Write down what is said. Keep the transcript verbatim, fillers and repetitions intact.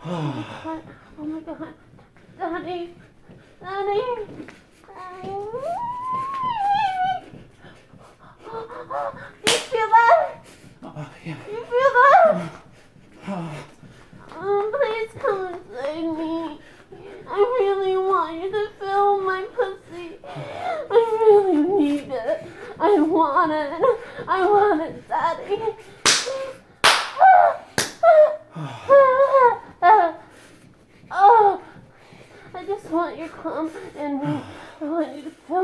Oh my god. Oh my god. Daddy. Daddy. Daddy. Do you feel that? Oh, yeah. Do you feel that? Oh. Oh, please come inside me. I really want you to feel my pussy. I really need it. I want it. I want it, Daddy. Oh, I just want your cum in me. I want you to feel